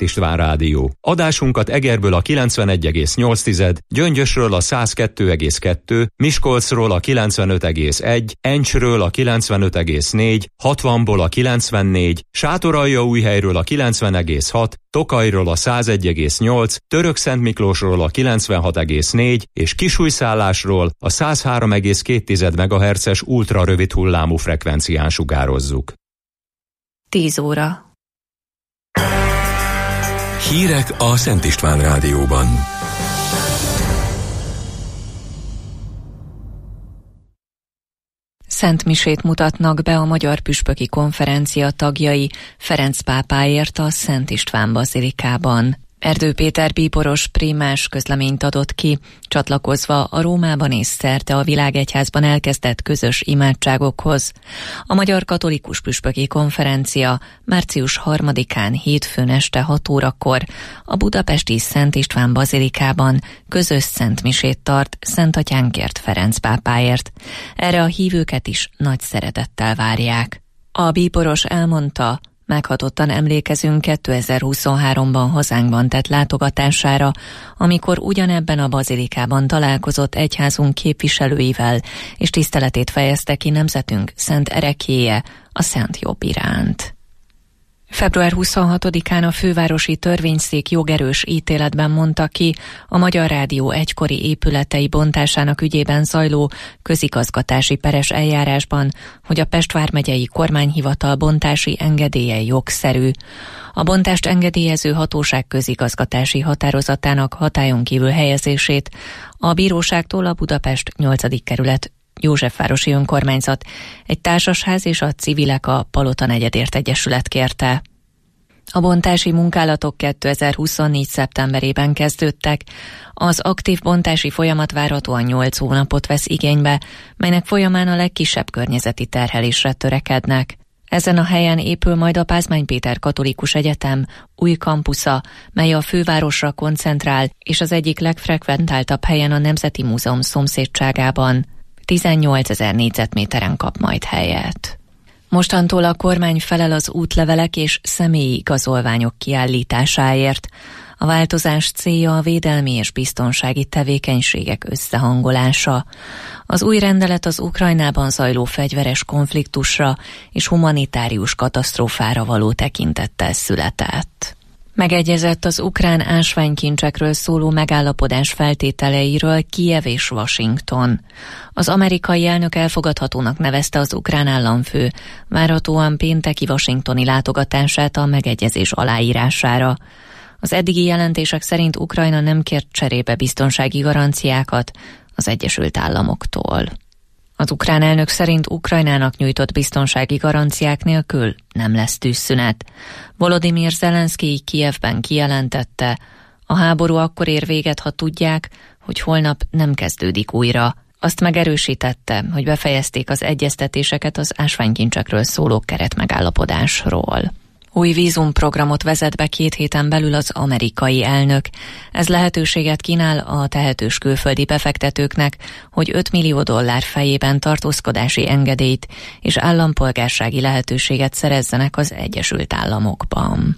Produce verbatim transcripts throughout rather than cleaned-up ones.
Szent István Rádió. Adásunkat Egerből a kilencvenegy egész nyolc, Gyöngyösről a száz kettő egész kettő, Miskolcról a kilencvenöt egész egy, Encsről a kilencvenöt egész négy, hatvanból a kilencvennégy, Sátoraljaújhelyről a kilencven egész hat, Tokajról a száz egy egész nyolc, Törökszentmiklósról a kilencvenhat egész négy és Kisújszállásról a száz három egész két megahertzes ultra rövid hullámú frekvencián sugározzuk. tíz óra. Hírek a Szent István Rádióban. Szentmisét mutatnak be a Magyar Püspöki Konferencia tagjai Ferenc pápáért a Szent István bazilikában. Erdő Péter bíboros prímás közleményt adott ki, csatlakozva a Rómában és szerte a világegyházban elkezdett közös imádságokhoz. A Magyar Katolikus Püspöki Konferencia március harmadikán hétfőn este hat órakor a budapesti Szent István bazilikában közös szentmisét tart Szentatyánkért Ferenc pápáért. Erre a hívőket is nagy szeretettel várják. A bíboros elmondta, meghatottan emlékezünk kétezer-huszonháromban hazánkban tett látogatására, amikor ugyanebben a bazilikában találkozott egyházunk képviselőivel, és tiszteletét fejezte ki nemzetünk szent ereklyéje, a Szent Jobb iránt. február huszonhatodikán a fővárosi törvényszék jogerős ítéletben mondta ki a Magyar Rádió egykori épületei bontásának ügyében zajló közigazgatási peres eljárásban, hogy a Pest vármegyei kormányhivatal bontási engedélye jogszerű. A bontást engedélyező hatóság közigazgatási határozatának hatályon kívül helyezését a bíróságtól a Budapest nyolcadik kerület Józsefvárosi önkormányzat, egy társasház és a civilek a Palota Negyedért Egyesület kérte. A bontási munkálatok kétezer-huszonnégy szeptemberében kezdődtek. Az aktív bontási folyamat várhatóan nyolc hónapot vesz igénybe, melynek folyamán a legkisebb környezeti terhelésre törekednek. Ezen a helyen épül majd a Pázmány Péter Katolikus Egyetem új kampusza, mely a fővárosra koncentrál, és az egyik legfrekventáltabb helyen a Nemzeti Múzeum szomszédságában. tizennyolcezer négyzetméteren kap majd helyet. Mostantól a kormány felel az útlevelek és személyi igazolványok kiállításáért. A változás célja a védelmi és biztonsági tevékenységek összehangolása. Az új rendelet az Ukrajnában zajló fegyveres konfliktusra és humanitárius katasztrófára való tekintettel született. Megegyezett az ukrán ásványkincsekről szóló megállapodás feltételeiről Kijev és Washington. Az amerikai elnök elfogadhatónak nevezte az ukrán államfő várhatóan pénteki washingtoni látogatását a megegyezés aláírására. Az eddigi jelentések szerint Ukrajna nem kért cserébe biztonsági garanciákat az Egyesült Államoktól. Az ukrán elnök szerint Ukrajnának nyújtott biztonsági garanciák nélkül nem lesz tűzszünet. Volodymyr Zelenszkij Kijevben kijelentette, a háború akkor ér véget, ha tudják, hogy holnap nem kezdődik újra. Azt megerősítette, hogy befejezték az egyeztetéseket az ásványkincsekről szóló keretmegállapodásról. Új vízumprogramot vezet be két héten belül az amerikai elnök. Ez lehetőséget kínál a tehetős külföldi befektetőknek, hogy öt millió dollár fejében tartózkodási engedélyt és állampolgársági lehetőséget szerezzenek az Egyesült Államokban.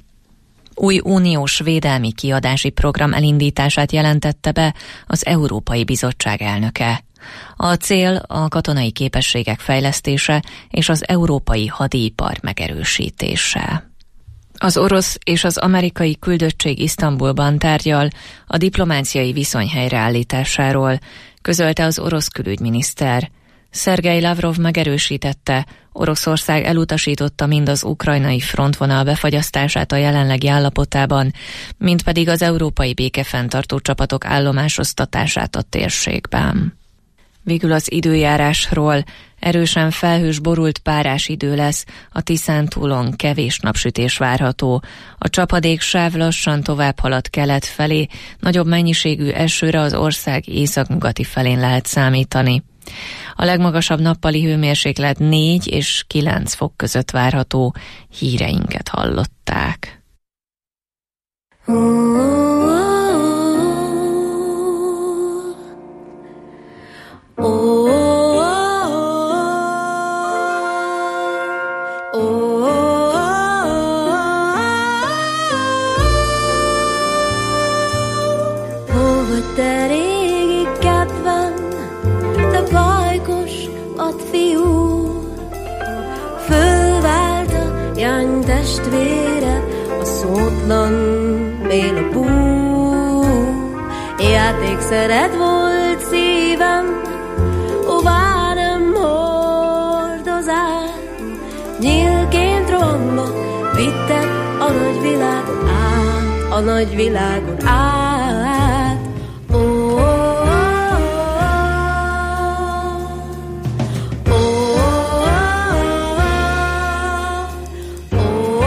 Új uniós védelmi kiadási program elindítását jelentette be az Európai Bizottság elnöke. A cél a katonai képességek fejlesztése és az európai hadipar megerősítése. Az orosz és az amerikai küldöttség Isztambulban tárgyal a diplomáciai viszony helyreállításáról, közölte az orosz külügyminiszter. Szergej Lavrov megerősítette, Oroszország elutasította mind az ukrajnai frontvonal befagyasztását a jelenlegi állapotában, mind pedig az európai békefenntartó csapatok állomásoztatását a térségben. Végül az időjárásról. Erősen felhős, borult párás idő lesz, a Tiszántúlon kevés napsütés várható. A csapadéksáv lassan tovább halad kelet felé, nagyobb mennyiségű esőre az ország északnyugati felén lehet számítani. A legmagasabb nappali hőmérséklet négy és kilenc fok között várható. Híreinket hallották. testvére, a szótlan mélabú. Játékszeret volt szívem, hová nem hordozál. Nyílként romba vittek a nagy világon át, a nagy világon át. Ó, ó, ó, ó, ó,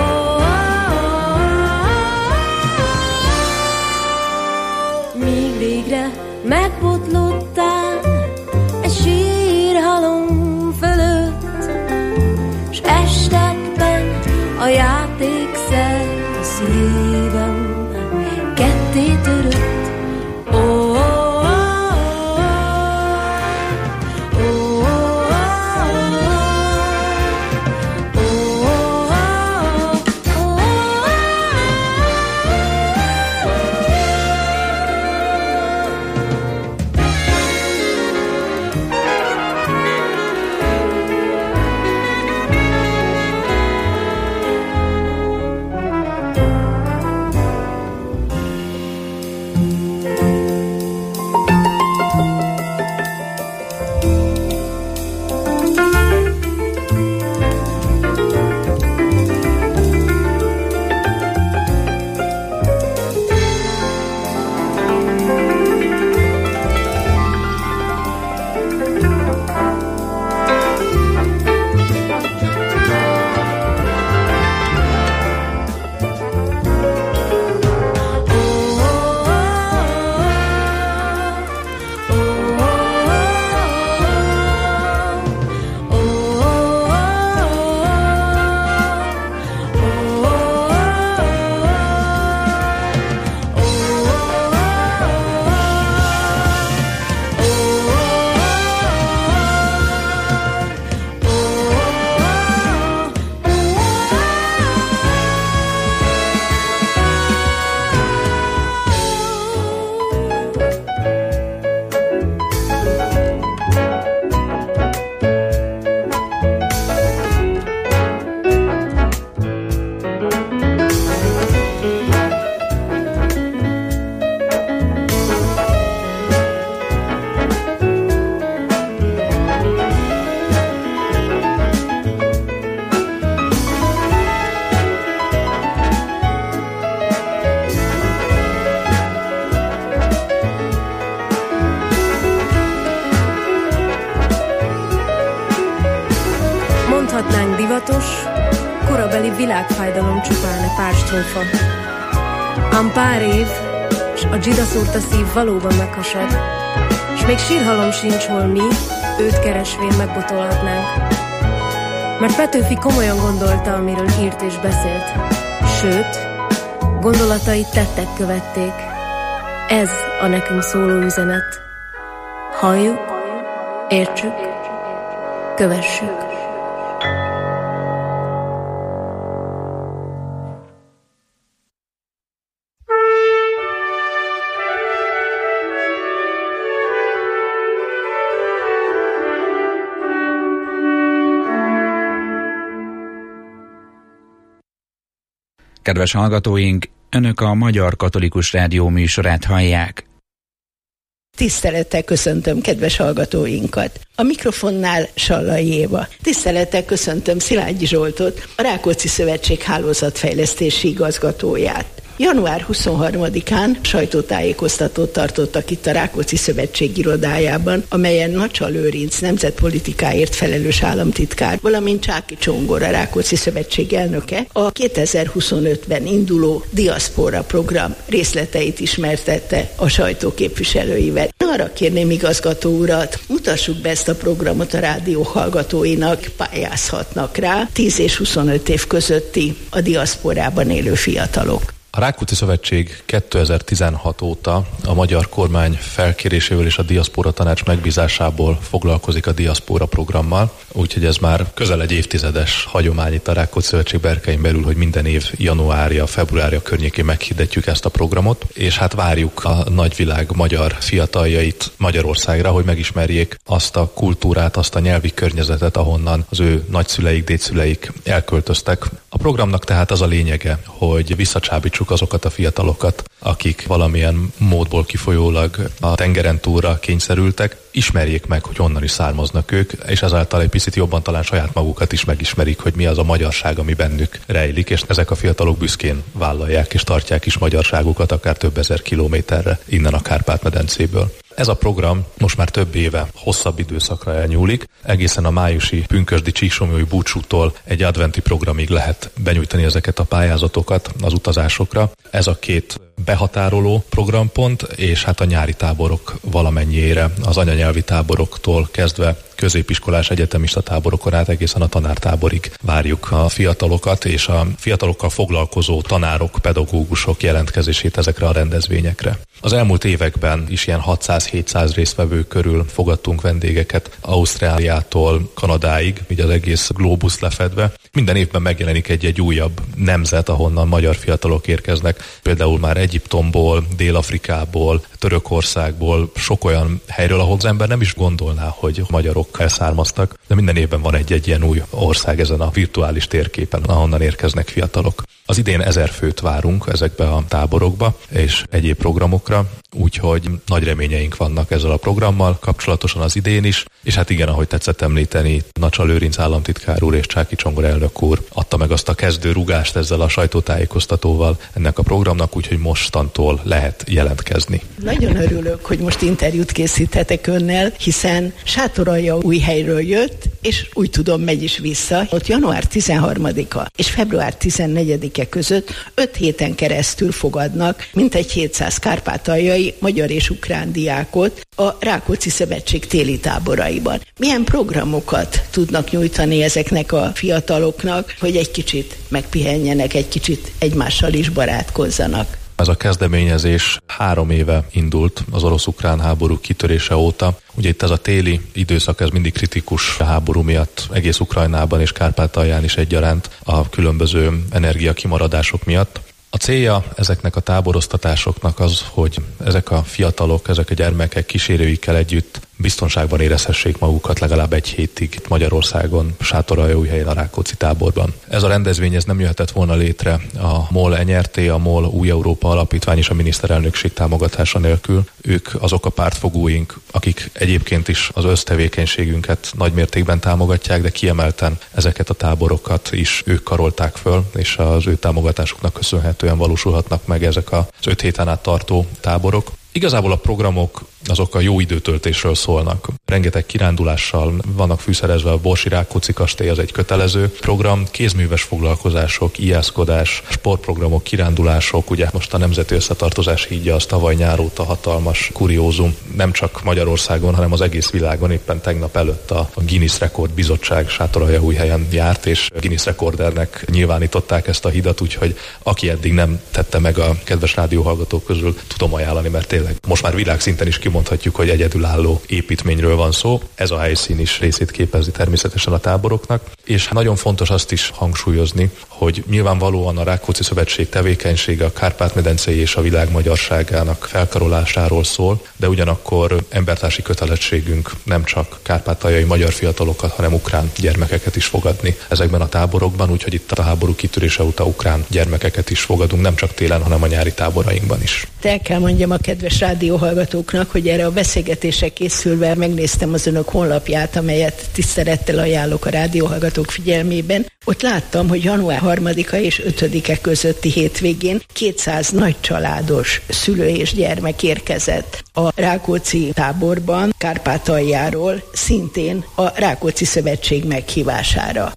ó. Míg végre megbotlódtál egy sírhalom fölött, s estekben a játékszer a szívem ketté törött. Ó, ó, ó, ó, mondhatnánk divatos, korabeli világfájdalom csupán egy pár strófa. Ám pár év, s a dzsidaszúrta szív valóban meghasad, s még sírhalom sincs, hol mi, őt keresvén megbotolhatnánk. Mert Petőfi komolyan gondolta, amiről írt és beszélt. Sőt, gondolatait tettek követték. Ez a nekünk szóló üzenet. Halljuk, értsük, kövessük. Kedves hallgatóink, Önök a Magyar Katolikus Rádió műsorát hallják. Tisztelettel köszöntöm kedves hallgatóinkat. A mikrofonnál Sallai Éva. Tisztelettel köszöntöm Szilágyi Zsoltot, a Rákóczi Szövetség hálózatfejlesztési igazgatóját. január huszonharmadikán sajtótájékoztatót tartottak itt a Rákóczi Szövetség irodájában, amelyen Nacsal Lőrinc nemzetpolitikáért felelős államtitkár, valamint Csáki Csongor, a Rákóczi Szövetség elnöke a kétezer-huszonötben induló diaszpora program részleteit ismertette a sajtó képviselőivel. Arra kérném igazgató urat, mutassuk be ezt a programot a rádió hallgatóinak, pályázhatnak rá tíz és huszonöt év közötti a diaszporában élő fiatalok. A Rákóczi Szövetség kétezer-tizenhat óta a magyar kormány felkérésével és a Diaszpóra Tanács megbízásából foglalkozik a Diaszpóra programmal, úgyhogy ez már közel egy évtizedes hagyomány itt a Rákóczi Szövetség berkein belül, hogy minden év januárja, februárja környékén meghirdetjük ezt a programot, és hát várjuk a nagyvilág magyar fiataljait Magyarországra, hogy megismerjék azt a kultúrát, azt a nyelvi környezetet, ahonnan az ő nagyszüleik, dédszüleik elköltöztek. A programnak tehát az a lényege, hogy visszacsábítsuk azokat a fiatalokat, akik valamilyen módból kifolyólag a tengeren túlra kényszerültek, ismerjék meg, hogy honnan is származnak ők, és ezáltal egy picit jobban talán saját magukat is megismerik, hogy mi az a magyarság, ami bennük rejlik, és ezek a fiatalok büszkén vállalják és tartják is magyarságukat akár több ezer kilométerre innen a Kárpát-medencéből. Ez a program most már több éve hosszabb időszakra elnyúlik. Egészen a májusi pünkösdi csíksomlyói búcsútól egy adventi programig lehet benyújtani ezeket a pályázatokat az utazásokra. Ez a két behatároló programpont, és hát a nyári táborok valamennyiére, az anyanyelvi táboroktól kezdve középiskolás egyetemista táborokon át egészen a tanártáborig várjuk a fiatalokat, és a fiatalokkal foglalkozó tanárok, pedagógusok jelentkezését ezekre a rendezvényekre. Az elmúlt években is ilyen hatszáz-hétszáz résztvevő körül fogadtunk vendégeket Ausztráliától Kanadáig, így az egész glóbusz lefedve. Minden évben megjelenik egy-egy újabb nemzet, ahonnan magyar fiatalok érkeznek, például már Egyiptomból, Dél-Afrikából, Törökországból, sok olyan helyről, ahol az ember nem is gondolná, hogy magyarok elszármaztak, de minden évben van egy-egy ilyen új ország ezen a virtuális térképen, ahonnan érkeznek fiatalok. Az idén ezer főt várunk ezekbe a táborokba és egyéb programokra, úgyhogy nagy reményeink vannak ezzel a programmal kapcsolatosan az idén is, és hát igen, ahogy tetszett említeni, Nacsa Lőrinc államtitkár úr és Csáky Csongor elnök úr adta meg azt a kezdő rúgást ezzel a sajtótájékoztatóval ennek a programnak, úgyhogy mostantól lehet jelentkezni. Nagyon örülök, hogy most interjút készíthetek önnel, hiszen Sátoraljaújhelyről jött, és úgy tudom, megy is vissza. Ott január tizenharmadika és február tizennegyedike között öt héten keresztül fogadnak mintegy hétszáz kárpátaljai magyar és ukrán diákot a Rákóczi Szövetség téli táboraiban. Milyen programokat tudnak nyújtani ezeknek a fiataloknak, hogy egy kicsit megpihenjenek, egy kicsit egymással is barátkozzanak? Ez a kezdeményezés három éve indult az orosz-ukrán háború kitörése óta. Ugye itt ez a téli időszak, ez mindig kritikus háború miatt, egész Ukrajnában és Kárpátalján is egyaránt a különböző energiakimaradások miatt. A célja ezeknek a táboroztatásoknak az, hogy ezek a fiatalok, ezek a gyermekek kísérőikkel együtt biztonságban érezhessék magukat legalább egy hétig Magyarországon, Sátoraljaújhelyen, a Rákóczi táborban. Ez a rendezvény ez nem jöhetett volna létre a MOL en er té, a MOL Új Európa Alapítvány és a miniszterelnökség támogatása nélkül. Ők azok a pártfogóink, akik egyébként is az össztevékenységünket nagy mértékben támogatják, de kiemelten ezeket a táborokat is ők karolták föl, és az ő támogatásuknak köszönhetően valósulhatnak meg ezek az öt héten át tartó táborok. Igazából a programok azok a jó időtöltésről szólnak. Rengeteg kirándulással vannak fűszerezve, a Borsi Rákóczi kastély az egy kötelező program, kézműves foglalkozások, ijászkodás, sportprogramok, kirándulások, ugye most a Nemzeti Összetartozás hídja az tavaly nyár óta hatalmas kuriózum, nem csak Magyarországon, hanem az egész világon. Éppen tegnap előtt a Guinness Rekord Bizottság Sátoraljaújhelyen járt, és Guinness rekordernek nyilvánították ezt a hidat, úgyhogy aki eddig nem tette meg a kedves rádióhallgatók közül, tudom ajánlani, mert tényleg most már világszinten is kimondhatjuk, hogy egyedülálló építményről van szó. Ez a helyszín is részét képezi természetesen a táboroknak, és nagyon fontos azt is hangsúlyozni, hogy nyilvánvalóan a Rákóczi Szövetség tevékenysége a Kárpát-medencei és a világ magyarságának felkarolásáról szól, de ugyanakkor embertársi kötelességünk nem csak kárpátaljai magyar fiatalokat, hanem ukrán gyermekeket is fogadni ezekben a táborokban, úgyhogy itt a háború kitörése óta ukrán gyermekeket is fogadunk, nem csak télen, hanem a nyári táborainkban is. El kell mondjam a kedves rádióhallgatóknak, hogy erre a beszélgetésre készülve megnéztem az önök honlapját, amelyet tisztelettel ajánlok a rádióhallgatók figyelmében. Ott láttam, hogy január harmadika és ötödike közötti hétvégén kétszáz nagycsaládos szülő és gyermek érkezett a Rákóczi táborban, Kárpátaljáról, szintén a Rákóczi Szövetség meghívására.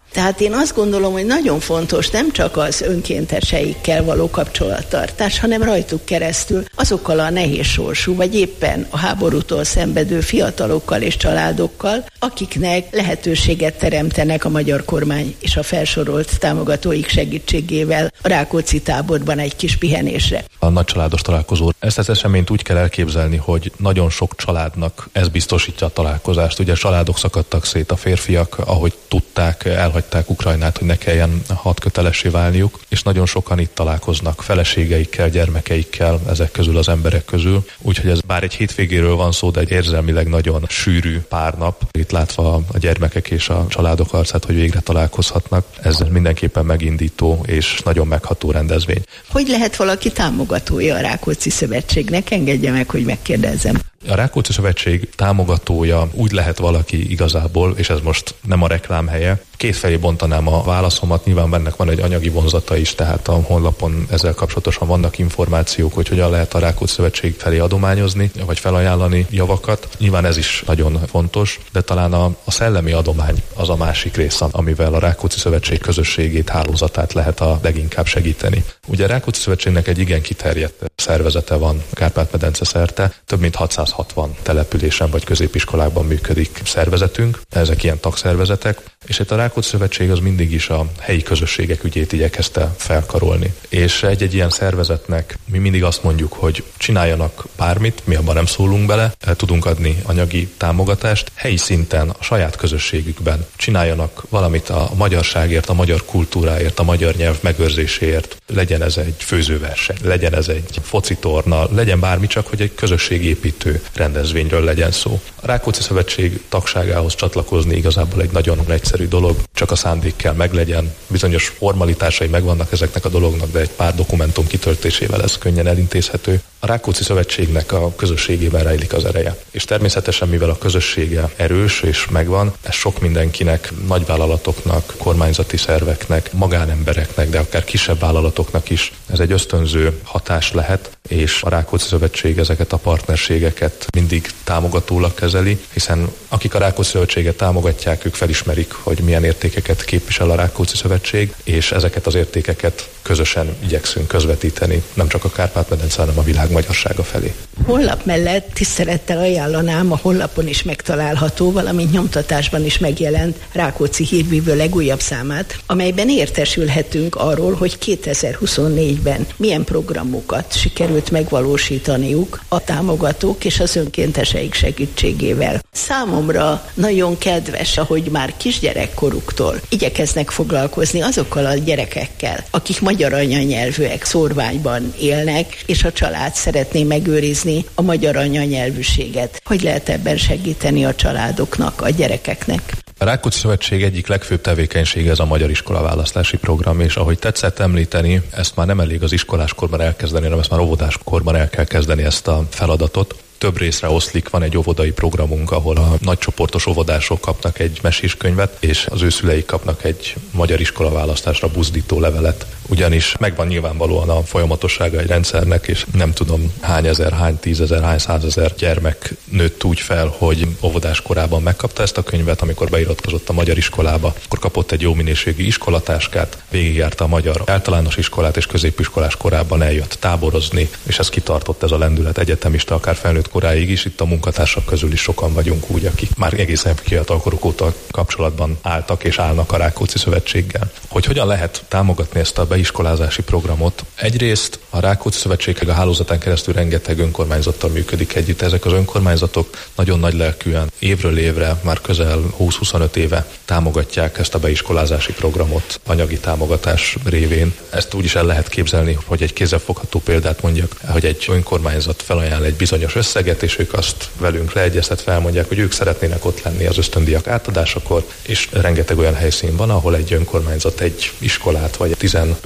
Tehát én azt gondolom, hogy nagyon fontos nem csak az önkénteseikkel való kapcsolattartás, hanem rajtuk keresztül azokkal a nehéz sorsú, vagy éppen a háborútól szenvedő fiatalokkal és családokkal, akiknek lehetőséget teremtenek a magyar kormány és a felsorolt támogatóik segítségével a Rákóczi táborban egy kis pihenésre. A nagycsaládos találkozó. Ezt az eseményt úgy kell elképzelni, hogy nagyon sok családnak ez biztosítja a találkozást. Ugye családok szakadtak szét, a férfiak, ahogy tudták, elhagyták Ukrajnát, hogy ne kelljen hadkötelessé válniuk, és nagyon sokan itt találkoznak feleségeikkel, gyermekeikkel, ezek közül az emberek közül. Úgyhogy ez bár egy hétvégéről van szó, de egy érzelmileg nagyon sűrű pár nap. Itt látva a gyermekek és a családok arcát, hogy végre találkozhatnak, ez mindenképpen megindító és nagyon megható rendezvény. Hogy lehet valaki támogatója a Rákóczi Szövetségnek? Engedje meg, hogy megkérdezzem. A Rákóczi Szövetség támogatója úgy lehet valaki igazából, és ez most nem a reklám helye. Kétfelé bontanám a válaszomat, nyilván bennek van egy anyagi vonzata is, tehát a honlapon ezzel kapcsolatosan vannak információk, hogy hogyan lehet a Rákóczi Szövetség felé adományozni, vagy felajánlani javakat. Nyilván ez is nagyon fontos, de talán a, a szellemi adomány az a másik rész, amivel a Rákóczi Szövetség közösségét, hálózatát lehet a leginkább segíteni. Ugye a Rákóczi Szövetségnek egy igen kiterjedt szervezete van Kárpát-medence szerte, több mint hatszázhatvan településen vagy középiskolákban működik szervezetünk, ezek ilyen tagszervezetek, és itt a Rákóczi Szövetség az mindig is a helyi közösségek ügyét igyekezte felkarolni. És egy-egy ilyen szervezetnek mi mindig azt mondjuk, hogy csináljanak bármit, mi abban nem szólunk bele, tudunk adni anyagi támogatást, helyi szinten, a saját közösségükben csináljanak valamit a magyarságért, a magyar kultúráért, a magyar nyelv megőrzéséért, legyen ez egy főzőverseny, legyen ez egy focitorna, legyen bármi, csak hogy egy közösségépítő rendezvényről legyen szó. A Rákóczi Szövetség tagságához csatlakozni igazából egy nagyon egyszerű dolog, csak a szándék kell meglegyen. Bizonyos formalitásai megvannak ezeknek a dolognak, de egy pár dokumentum kitöltésével ez könnyen elintézhető. A Rákóczi Szövetségnek a közösségében rejlik az ereje. És természetesen, mivel a közössége erős és megvan, ez sok mindenkinek, nagyvállalatoknak, kormányzati szerveknek, magánembereknek, de akár kisebb vállalatoknak is ez egy ösztönző hatás lehet, és a Rákóczi Szövetség ezeket a partnerségeket mindig támogatólag kezeli, hiszen akik a Rákóczi Szövetséget támogatják, ők felismerik, hogy milyen értékeket képvisel a Rákóczi Szövetség, és ezeket az értékeket közösen igyekszünk közvetíteni, nem csak a Kárpát-medence, hanem a világ magyarsága felé. Honlap mellett tisztelettel ajánlanám, a honlapon is megtalálható, valamint nyomtatásban is megjelent Rákóczi Hírvívő legújabb számát, amelyben értesülhetünk arról, hogy kétezer-huszonnégyben milyen programokat sikerült megvalósítaniuk a támogatók és az önkénteseik segítségével. Számomra nagyon kedves, ahogy már kisgyerekkoruktól igyekeznek foglalkozni azokkal a gyerekekkel, akik magyar anyanyelvűek, szórványban élnek, és a család szeretné megőrizni a magyar anyanyelvűséget. Hogy lehet ebben segíteni a családoknak, a gyerekeknek? A Rákóczi Szövetség egyik legfőbb tevékenysége ez a magyar iskolaválasztási program, és ahogy tetszett említeni, ezt már nem elég az iskoláskorban elkezdeni, hanem ezt már óvodáskorban el kell kezdeni ezt a feladatot. Több részre oszlik, van egy óvodai programunk, ahol a nagycsoportos óvodások kapnak egy meséskönyvet, és az ő szüleik kapnak egy magyar iskolaválasztásra buzdító levelet. Ugyanis megvan nyilvánvalóan a folyamatossága egy rendszernek, és nem tudom hány ezer, hány tízezer, hány százezer gyermek nőtt úgy fel, hogy óvodás korában megkapta ezt a könyvet, amikor beiratkozott a magyar iskolába, akkor kapott egy jó minőségű iskolatáskát, végigjárta a magyar általános iskolát, és középiskolás korában eljött táborozni, és ez kitartott ez a lendület egyetemista, akár felnőtt koráig is. Itt a munkatársak közül is sokan vagyunk úgy, akik már egészen fiatalkoruk óta kapcsolatban álltak és állnak a Rákóczi Szövetséggel. Hogy hogyan lehet támogatni ezt a beiskolázási programot? Egyrészt a Rákóczi Szövetség a hálózatán keresztül rengeteg önkormányzattal működik együtt. Ezek az önkormányzatok nagyon nagy lelkűen évről évre, már közel húsz-huszonöt éve támogatják ezt a beiskolázási programot anyagi támogatás révén. Ezt úgy is el lehet képzelni, hogy egy kézzelfogható példát mondjak, hogy egy önkormányzat felajánl egy bizonyos összeget, és ők azt velünk leegyeztet felmondják, hogy ők szeretnének ott lenni az ösztöndíjak átadásakor, és rengeteg olyan helyszín van, ahol egy önkormányzat egy iskolát vagy tizenöt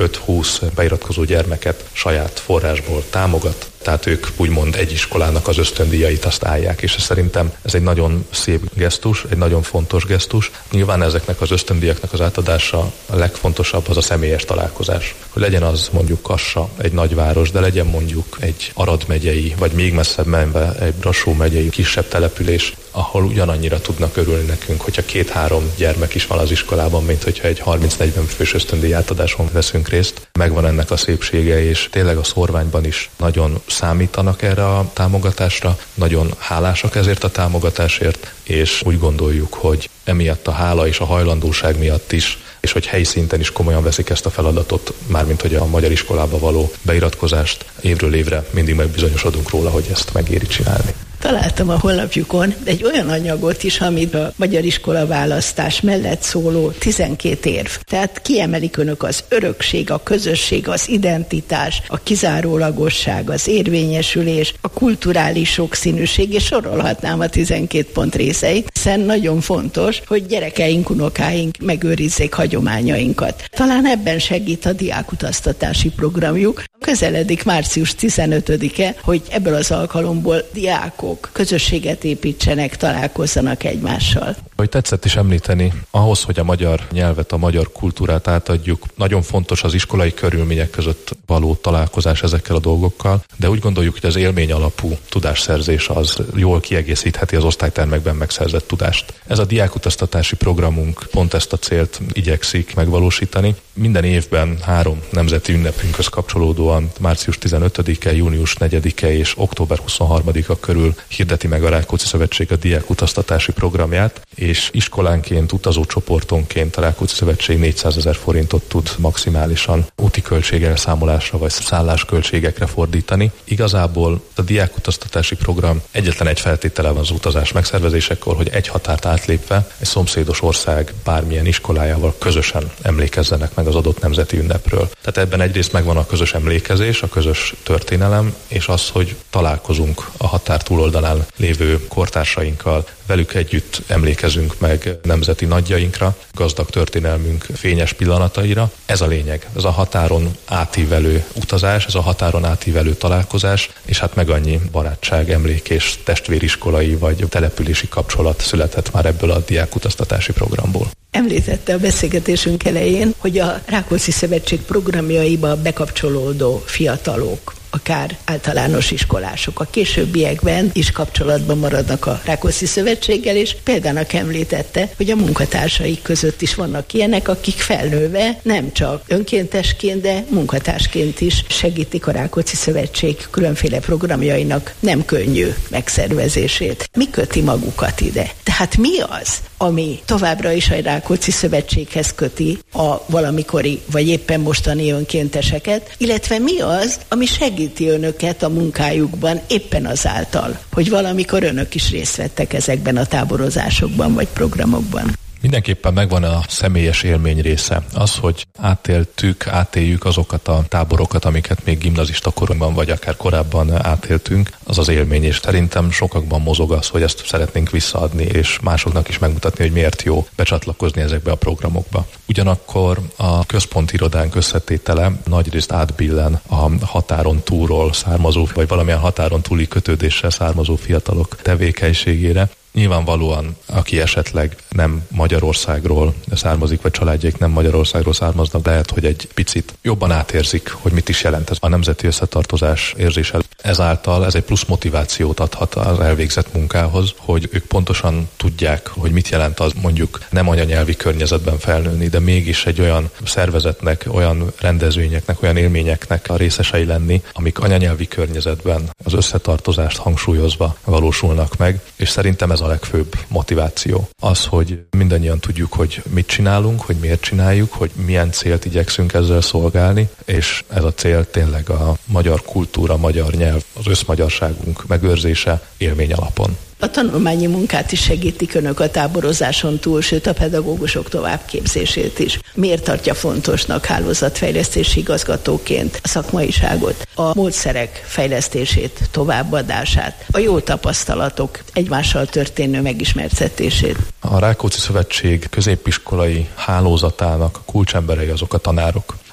öt-húsz beiratkozó gyermeket saját forrásból támogat, tehát ők úgymond egy iskolának az ösztöndíjait azt állják, és szerintem ez egy nagyon szép gesztus, egy nagyon fontos gesztus. Nyilván ezeknek az ösztöndíjaknak az átadása a legfontosabb az a személyes találkozás. Hogy legyen az mondjuk Kassa, egy nagyváros, de legyen mondjuk egy Arad megyei, vagy még messzebb menve egy Brassó megyei kisebb település, ahol ugyanannyira tudnak örülni nekünk, hogyha két-három gyermek is van az iskolában, mint hogyha egy harminc-negyven fős ösztöndíj átadáson veszünk részt. Megvan ennek a szépsége, és tényleg a szorványban is nagyon számítanak erre a támogatásra, nagyon hálásak ezért a támogatásért, és úgy gondoljuk, hogy emiatt a hála és a hajlandóság miatt is, és hogy helyi szinten is komolyan veszik ezt a feladatot, mármint hogy a magyar iskolába való beiratkozást évről évre mindig megbizonyosodunk róla, hogy ezt megéri csinálni. Találtam a honlapjukon egy olyan anyagot is, amit a magyar iskola választás mellett szóló tizenkét érv. Tehát kiemelik önök az örökség, a közösség, az identitás, a kizárólagosság, az érvényesülés, a kulturális sokszínűség, és sorolhatnám a tizenkét pont részeit, hiszen nagyon fontos, hogy gyerekeink, unokáink megőrizzék hagyományainkat. Talán ebben segít a diákutaztatási programjuk. Közeledik március tizenötödike, hogy ebből az alkalomból diákok közösséget építsenek, találkozzanak egymással. Hogy tetszett is említeni, ahhoz, hogy a magyar nyelvet, a magyar kultúrát átadjuk, nagyon fontos az iskolai körülmények között való találkozás ezekkel a dolgokkal, de úgy gondoljuk, hogy az élmény alapú tudásszerzés az jól kiegészítheti az osztálytermekben megszerzett tudást. Ez a diákutaztatási programunk pont ezt a célt igyekszik megvalósítani. Minden évben három nemzeti ünnepünkhöz kapcsolódóan március tizenötödike, június negyedike és október huszonharmadika körül hirdeti meg a Rákóczi Szövetség a diákutaztatási programját, és iskolánként, utazócsoportonként a Rákóczi Szövetség négyszázezer forintot tud maximálisan úti költségelszámolásra vagy szállásköltségekre fordítani. Igazából a diákutaztatási program egyetlen egy feltétele van az utazás megszervezésekor, hogy egy határt átlépve egy szomszédos ország bármilyen iskolájával közösen emlékezzenek meg az adott nemzeti ünnepről. Tehát ebben egyrészt megvan a közös emlékezés, a közös történelem, és az, hogy találkozunk a határ túloldalán lévő kortársainkkal, velük együtt emlékezünk meg nemzeti nagyjainkra, gazdag történelmünk fényes pillanataira. Ez a lényeg, ez a határon átívelő utazás, ez a határon átívelő találkozás, és hát meg annyi barátság, emlék és testvériskolai vagy települési kapcsolat született már ebből a diákutaztatási programból. Említette a beszélgetésünk elején, hogy a Rákóczi Szövetség programjaiba bekapcsolódó fiatalok, akár általános iskolások a későbbiekben is kapcsolatban maradnak a Rákóczi Szövetséggel, és példának említette, hogy a munkatársaik között is vannak ilyenek, akik felnőve nem csak önkéntesként, de munkatársként is segítik a Rákóczi Szövetség különféle programjainak nem könnyű megszervezését. Mi köti magukat ide? Tehát mi az, ami továbbra is a Rákóczi Szövetséghez köti a valamikori, vagy éppen mostani önkénteseket, illetve mi az, ami segíti önöket a munkájukban éppen azáltal, hogy valamikor önök is részt vettek ezekben a táborozásokban vagy programokban? Mindenképpen megvan a személyes élmény része. Az, hogy átéltük, átéljük azokat a táborokat, amiket még gimnazista koromban, vagy akár korábban átéltünk, az az élmény, és szerintem sokakban mozog az, hogy ezt szeretnénk visszaadni, és másoknak is megmutatni, hogy miért jó becsatlakozni ezekbe a programokba. Ugyanakkor a központi irodánk összetétele nagyrészt átbillen a határon túlról származó, vagy valamilyen határon túli kötődéssel származó fiatalok tevékenységére. Nyilvánvalóan, aki esetleg nem Magyarországról származik, vagy családjaik nem Magyarországról származnak, lehet, hogy egy picit jobban átérzik, hogy mit is jelent ez a nemzeti összetartozás érzése. Ezáltal ez egy plusz motivációt adhat az elvégzett munkához, hogy ők pontosan tudják, hogy mit jelent az mondjuk nem anyanyelvi környezetben felnőni, de mégis egy olyan szervezetnek, olyan rendezvényeknek, olyan élményeknek a részesei lenni, amik anyanyelvi környezetben az összetartozást hangsúlyozva valósulnak meg, és szerintem ez a legfőbb motiváció. Az, hogy mindannyian tudjuk, hogy mit csinálunk, hogy miért csináljuk, hogy milyen célt igyekszünk ezzel szolgálni, és ez a cél tényleg a magyar kultúra, magyar nyelv, az összmagyarságunk megőrzése élmény alapon. A tanulmányi munkát is segítik önök a táborozáson túl, sőt a pedagógusok továbbképzését is. Miért tartja fontosnak hálózatfejlesztési igazgatóként a szakmaiságot, a módszerek fejlesztését, továbbadását, a jó tapasztalatok egymással történő megismertetését? A Rákóczi Szövetség középiskolai hálózatának kulcsemberei azok a tanárok.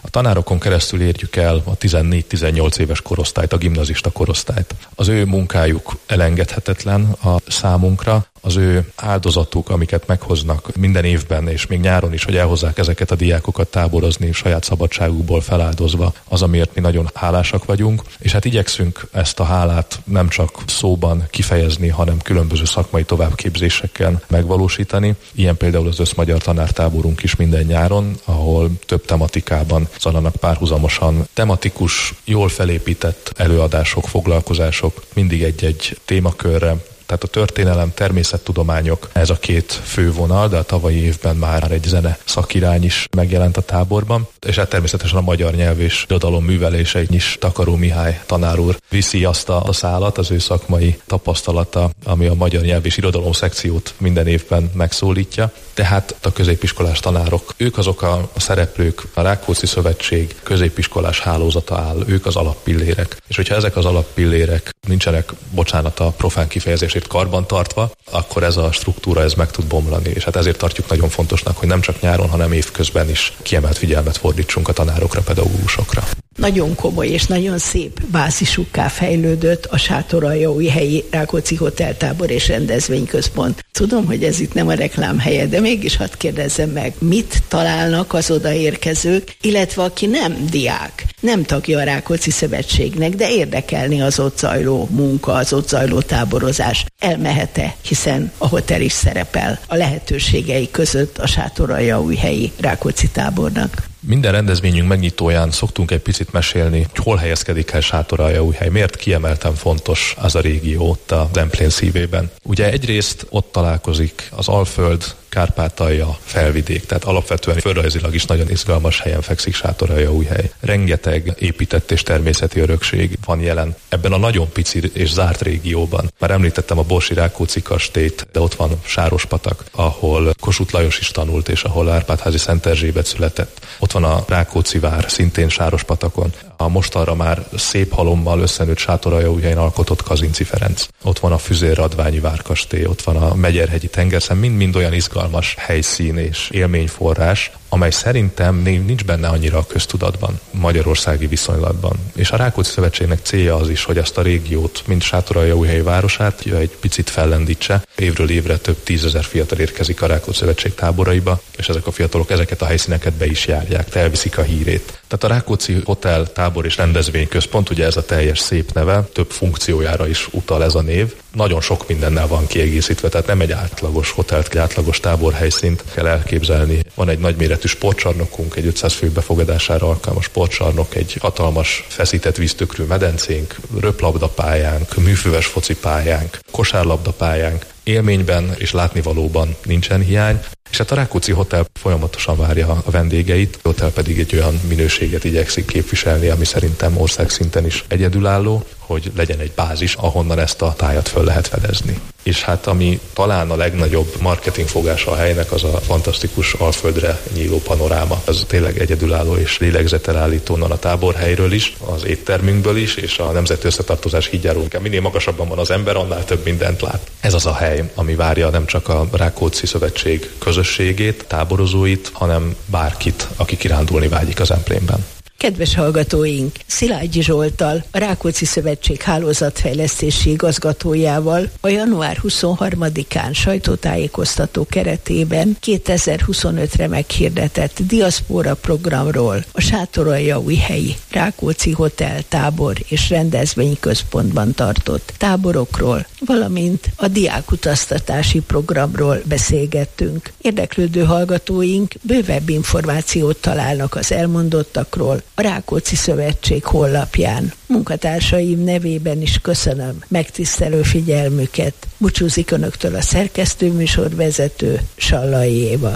A tanárokon keresztül érjük el a tizennégy-tizennyolc éves korosztályt, a gimnazista korosztályt. Az ő munkájuk elengedhetetlen a számunkra, az ő áldozatuk, amiket meghoznak minden évben, és még nyáron is, hogy elhozzák ezeket a diákokat táborozni, saját szabadságukból feláldozva, az, amiért mi nagyon hálásak vagyunk, és hát igyekszünk ezt a hálát nem csak szóban kifejezni, hanem különböző szakmai továbbképzésekkel megvalósítani. Ilyen például az összmagyar tanártáborunk is minden nyáron, ahol több tematikában zajlanak párhuzamosan tematikus, jól felépített előadások, foglalkozások, mindig egy-egy témakörre. Tehát a történelem, természettudományok, ez a két fő vonal, de a tavalyi évben már egy zene szakirány is megjelent a táborban, és hát természetesen a magyar nyelv és irodalom műveléseit is Takaró Mihály tanár úr viszi azt a, a szálat, az ő szakmai tapasztalata, ami a magyar nyelv és irodalom szekciót minden évben megszólítja. Tehát a középiskolás tanárok, ők azok a szereplők, a Rákóczi Szövetség középiskolás hálózata áll, ők az alappillérek. És hogyha ezek az alappillérek nincsenek, bocsánat a profán kifejezését, karban tartva, akkor ez a struktúra ez meg tud bomlani. És hát ezért tartjuk nagyon fontosnak, hogy nem csak nyáron, hanem évközben is kiemelt figyelmet fordítsunk a tanárokra, pedagógusokra. Nagyon komoly és nagyon szép bázisukká fejlődött a Sátoraljaújhelyi Rákóczi Hoteltábor és Rendezvényközpont. Tudom, hogy ez itt nem a reklám helye, de mégis hadd kérdezzem meg, mit találnak az odaérkezők, illetve aki nem diák, nem tagja a Rákóczi Szövetségnek, de érdekelni az ott zajló munka, az ott zajló táborozás. Elmehet-e, hiszen a hotel is szerepel a lehetőségei között a Sátoraljaújhelyi Rákóczi tábornak. Minden rendezvényünk megnyitóján szoktunk egy picit mesélni, hogy hol helyezkedik el Sátoraljaújhely, miért kiemelten fontos az a régió ott a Zemplén szívében. Ugye egyrészt ott találkozik az Alföld, Kárpátalja, felvidék, tehát alapvetően földrajzilag is nagyon izgalmas helyen fekszik Sátoraljaújhely. Rengeteg épített és természeti örökség van jelen ebben a nagyon pici és zárt régióban. Már említettem a Borsi Rákóczi kastélyt, de ott van Sárospatak, ahol Kossuth Lajos is tanult, és ahol Árpád-házi Szent Erzsébet született. Ott van a Rákóczi vár, szintén Sárospatakon. A mostanra már szép halommal összenőtt Sátoraljaújhelyen alkotott Kazinczy Ferenc. Ott van a Füzér-Radványi várkastély, ott van a Megyerhegyi tengerszem, mind-mind olyan izgalmas helyszín és élményforrás, amely szerintem nincs benne annyira a köztudatban, magyarországi viszonylatban. És a Rákóczi Szövetségnek célja az is, hogy ezt a régiót, mint Sátoraljaújhely városát egy picit fellendítse. Évről évre több tízezer fiatal érkezik a Rákóczi Szövetség táboraiba, és ezek a fiatalok ezeket a helyszíneket be is járják, elviszik a hírét. Tehát a Rákóczi Hotel, Tábor és Rendezvényközpont, ugye ez a teljes szép neve, több funkciójára is utal ez a név. Nagyon sok mindennel van kiegészítve, tehát nem egy átlagos hotelt, egy átlagos táborhelyszínt kell elképzelni. Van egy nagyméretű sportcsarnokunk, egy ötszáz fő befogadására alkalmas sportcsarnok, egy hatalmas feszített víztökrű medencénk, röplabdapályánk, műfüves focipályánk, kosárlabdapályánk. Élményben és látnivalóban nincsen hiány, és hát a Rákóczi Hotel folyamatosan várja a vendégeit, a hotel pedig egy olyan minőséget igyekszik képviselni, ami szerintem országszinten is egyedülálló, hogy legyen egy bázis, ahonnan ezt a tájat föl lehet fedezni. És hát ami talán a legnagyobb marketingfogása a helynek, az a fantasztikus Alföldre nyíló panoráma. Ez tényleg egyedülálló és lélegzetelállító onnan a táborhelyről is, az éttermünkből is, és a Nemzeti Összetartozás hídjáról. Minél magasabban van az ember, annál több mindent lát. Ez az a hely, ami várja nem csak a Rákóczi Szövetség közösségét, táborozóit, hanem bárkit, aki kirándulni vágyik az Zemplénben. Kedves hallgatóink, Szilágyi Zsolttal, a Rákóczi Szövetség hálózatfejlesztési igazgatójával a január huszonharmadikán sajtótájékoztató keretében kétezer-huszonötre meghirdetett diaszpóra programról, a Sátoraljaújhelyi Rákóczi Hotel, Tábor és Rendezvényközpontban tartott táborokról, valamint a diákutaztatási programról beszélgettünk. Érdeklődő hallgatóink bővebb információt találnak az elmondottakról a Rákóczi Szövetség honlapján. Munkatársaim nevében is köszönöm megtisztelő figyelmüket. Búcsúzik önöktől a szerkesztőműsorvezető Sallai Éva.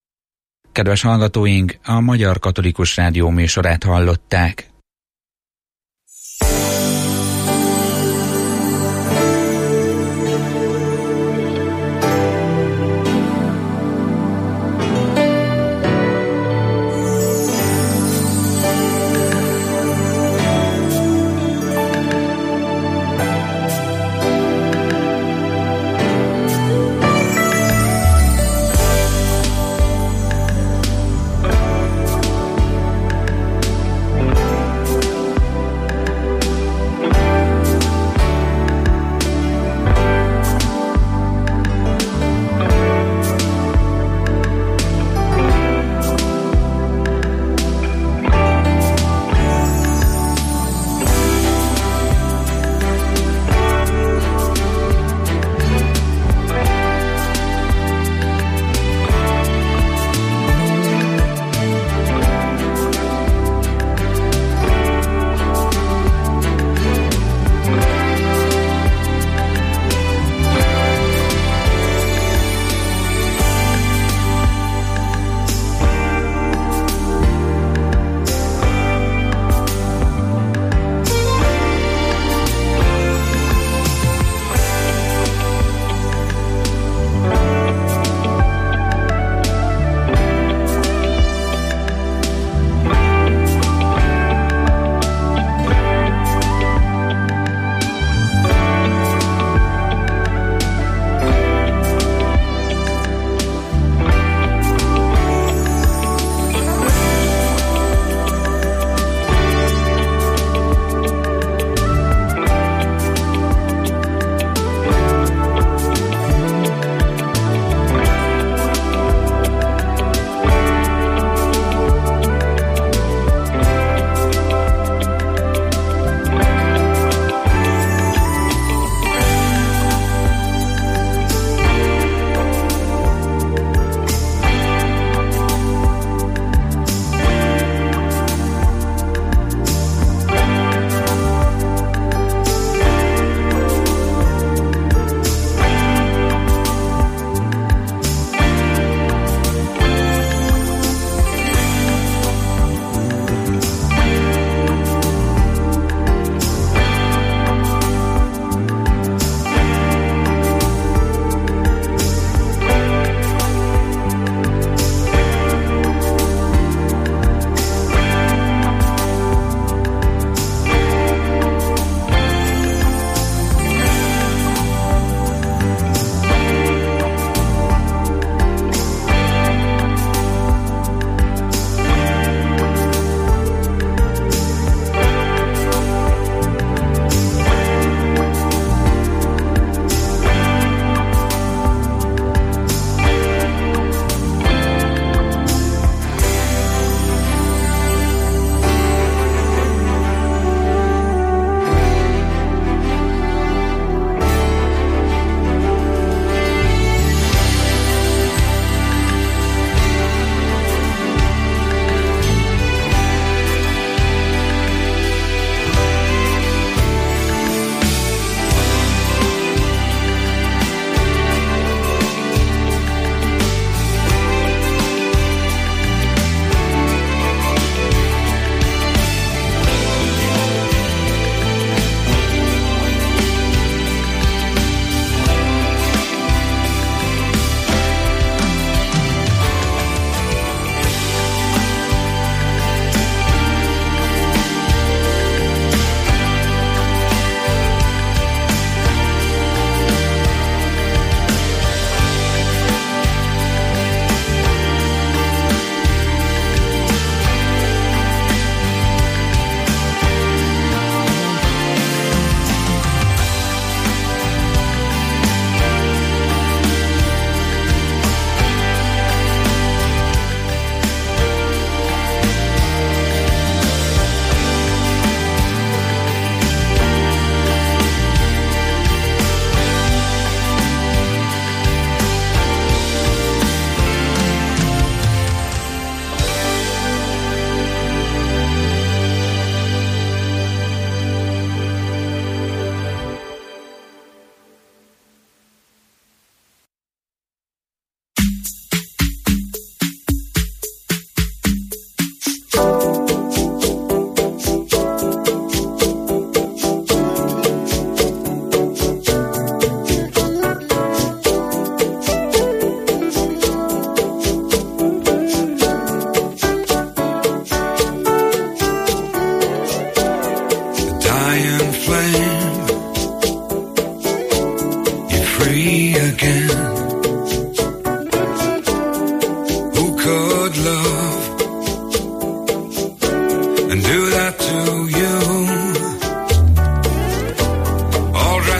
Kedves hallgatóink, a Magyar Katolikus Rádió műsorát hallották.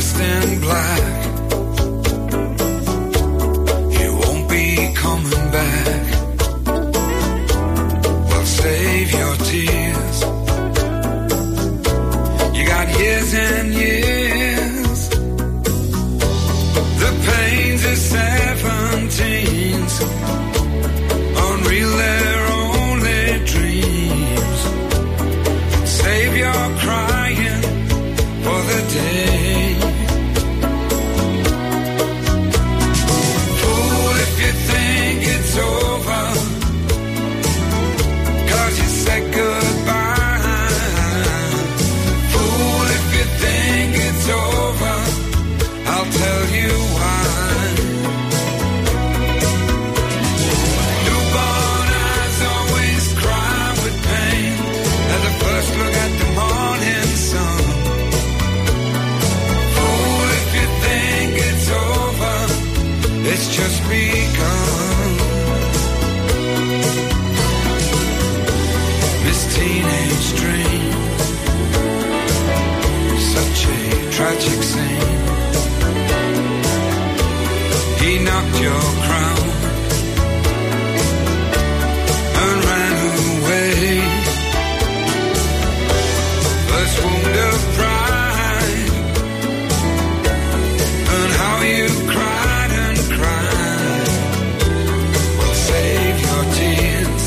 dressed in black. He won't be coming back. Well, save your tears. You got years and years. The pains of seventeens, unreal, they're only dreams. Save your crying for the day. Fool if you think it's over, 'cause you said goodbye. Fool if you think it's over, I'll tell you why. Newborn eyes always cry with pain at the first look at the morning sun. Fool if you think it's over, it's just begun. This teenage dream, such a tragic scene. He knocked your crown and ran away. First wound of pride, and how you cried and cried. Well, save your tears.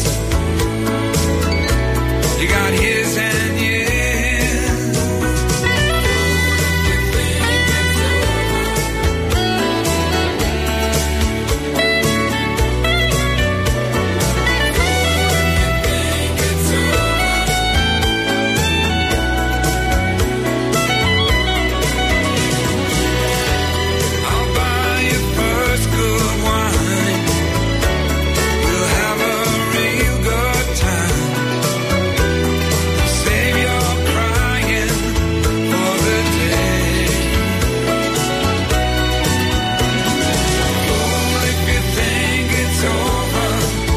You got years and years. I'll buy you first good wine. We'll have a real good time. Save your crying for the day. Fool if you think it's over,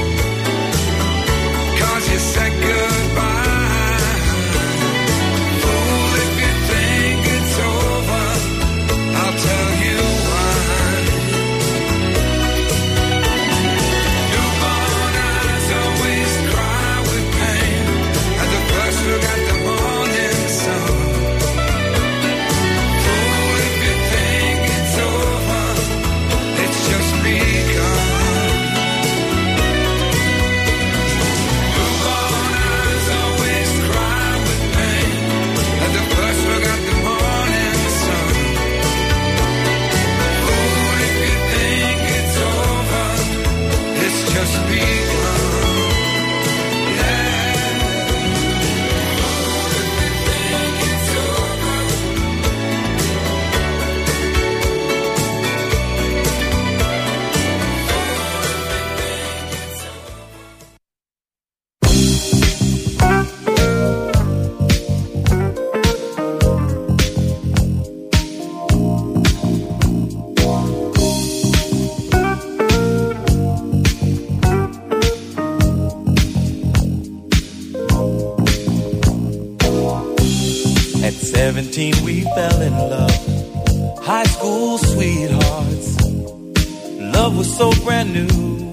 'cause you said goodbye. Fool if you think it's over, I'll tell you why. Newborn eyes always cry with pain at the first look at the morning sun. Fool if you think it's over, it's just begun. Newborn eyes always cry with pain at the first look at the morning sun. Fool if you think it's over, it's just begun. Yeah. Fool if you think it's over. At seventeen we fell in love, high school sweethearts. Love was so brand new.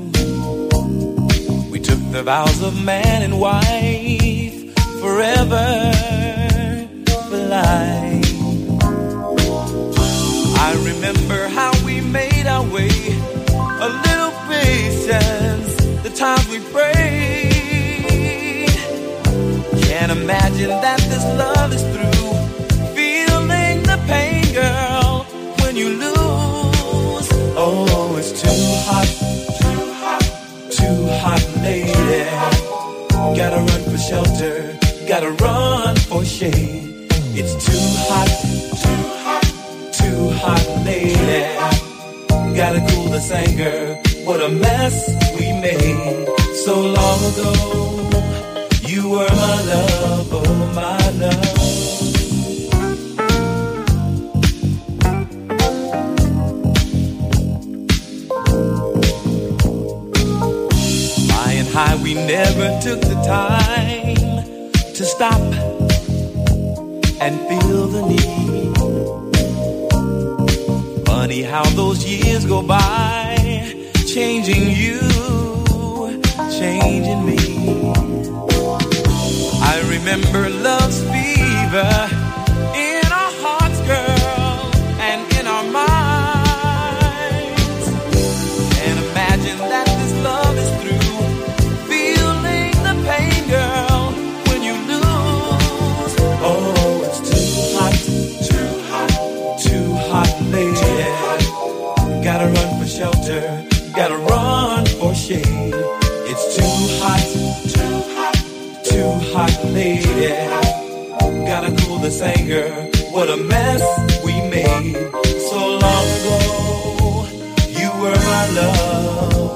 We took the vows of man and wife, forever for life. I remember how we made our way, a little patience, the times we prayed. Can't imagine that this love is through. Feeling the pain, girl, when you lose. Oh, it's too hot, too hot, too hot, lady. Gotta run for shelter, gotta run for shade. It's too hot, too hot, too hot, lady. Gotta cool this anger, what a mess we made so long ago. You were my love, oh my love. Flying high, we never took the time to stop and feel the need. how those years go by, changing you, changing me. I remember love's fever in our hearts, girl, and in our minds. And imagine that this love is through, feeling the pain, girl, when you lose. Oh, it's too hot, too hot, too hot, lady. Gotta run for shelter, gotta run for shade. It's too hot, too hot, too hot, lady. Gotta cool this anger, what a mess we made. So long ago, you were my love.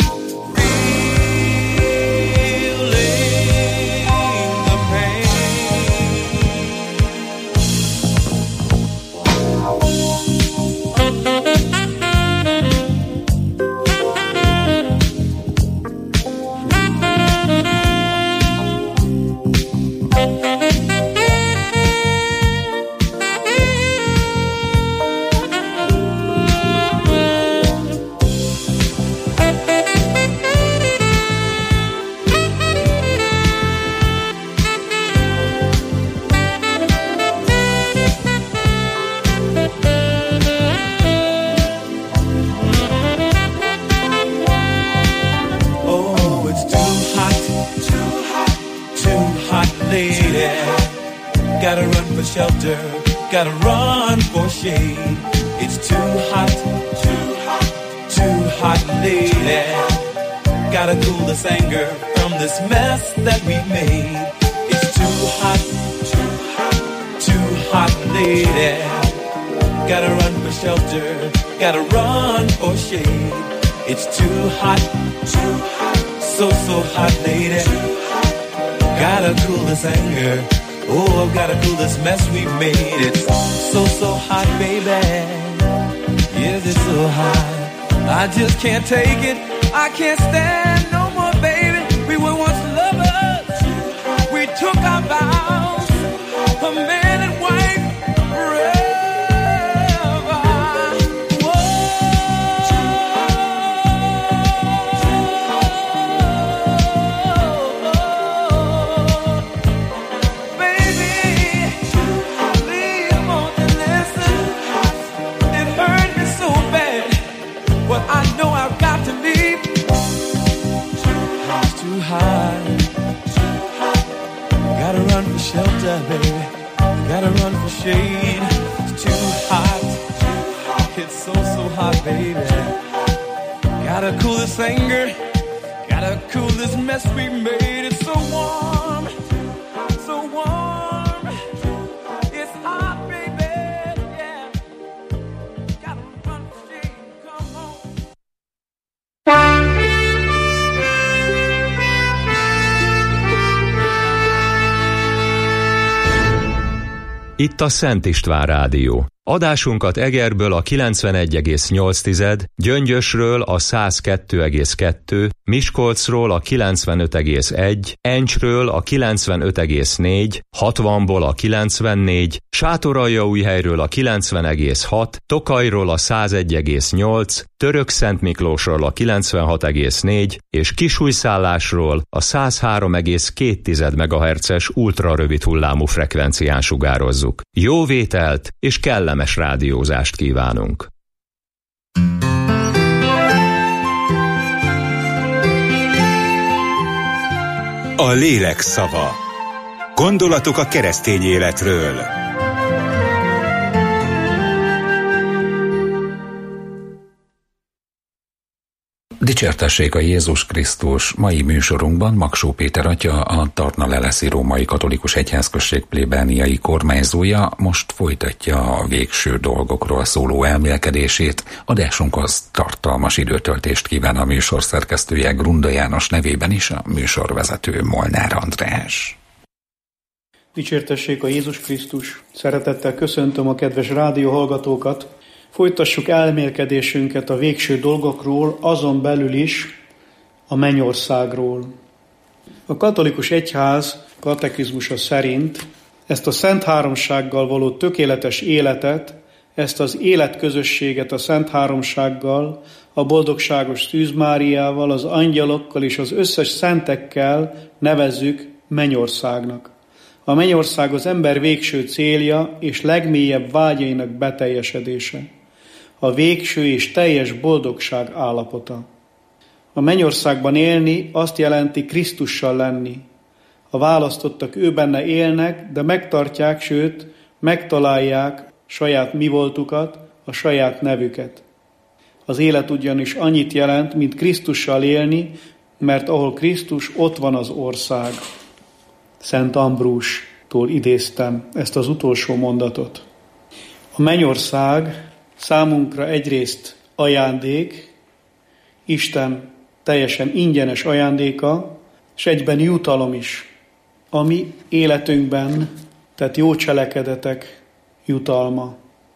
Gotta run for shelter, gotta run for shade. It's too hot, too hot, too hot, lady. Gotta cool this anger from this mess that we made. It's too hot, too hot, too hot, lady. Gotta run for shelter, gotta run for shade. It's too hot, too hot, so, so hot, lady. Gotta cool this anger. Oh, I've gotta cool this mess we've made. It's so, so hot, baby. Yes, it's so hot. I just can't take it. I can't stand no more, baby. We were once lovers. We took our vows. A man and wife forever. Whoa. I know I've got to leave. It's too hot, too hot. Gotta run for shelter, baby. Gotta run for shade. It's too hot, too hot. It's so, so hot, baby. Gotta cool this anger. Gotta cool this mess we made. It's so warm, so warm. It's hot, baby. Yeah. Gotta run for shade. Come on. Itt a Szent István Rádió. Adásunkat Egerből a kilencvenegy egész nyolc, Gyöngyösről a száz kettő egész kettő, Miskolcról a kilencvenöt egész egy, Encsről a kilencvenöt egész négy, hatvanból a kilencvennégy, Sátoraljaújhelyről a kilencven egész hat, Tokajról a száz egy egész nyolc, Törökszentmiklósról a kilencvenhat egész négy és Kisújszállásról a száz három egész két megahertzes ultrarövid hullámú frekvencián sugározzuk. Jó vételt és kellemes rádiózást kívánunk! A lélek szava. Gondolatok a keresztény életről. Dicsértessék a Jézus Krisztus! Mai műsorunkban Magsó Péter atya, a Tarna-Leleszi Római Katolikus Egyházközség plébániai kormányzója most folytatja a végső dolgokról szóló elmélkedését. Adásunkhoz tartalmas időtöltést kíván a műsor szerkesztője Grunda János nevében is, a műsorvezető Molnár András. Dicsértessék a Jézus Krisztus! Szeretettel köszöntöm a kedves rádióhallgatókat! Folytassuk elmélkedésünket a végső dolgokról, azon belül is a mennyországról. A katolikus egyház katekizmusa szerint ezt a szent háromsággal való tökéletes életet ezt az életközösséget a Szent Háromsággal, a boldogságos Szűz Máriával, az angyalokkal és az összes szentekkel nevezzük mennyországnak. A mennyország az ember végső célja és legmélyebb vágyainak beteljesedése. A végső és teljes boldogság állapota. A mennyországban élni azt jelenti Krisztussal lenni. A választottak ő benne élnek, de megtartják, sőt, megtalálják saját mi voltukat, a saját nevüket. Az élet ugyanis annyit jelent, mint Krisztussal élni, mert ahol Krisztus, ott van az ország. Szent Ambrústól idéztem ezt az utolsó mondatot. A mennyország számunkra egyrészt ajándék, Isten teljesen ingyenes ajándéka, és egyben jutalom is, a mi életünkben, tehát jó cselekedetek jutalma.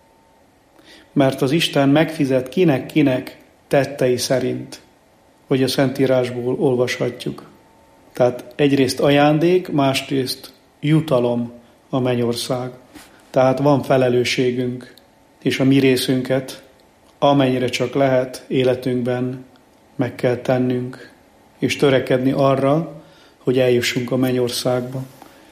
Mert az Isten megfizet kinek-kinek tettei szerint, hogy a Szentírásból olvashatjuk. Tehát egyrészt ajándék, másrészt jutalom a mennyország. Tehát van felelősségünk, és a mi részünket, amennyire csak lehet életünkben meg kell tennünk, és törekedni arra, hogy eljussunk a mennyországba.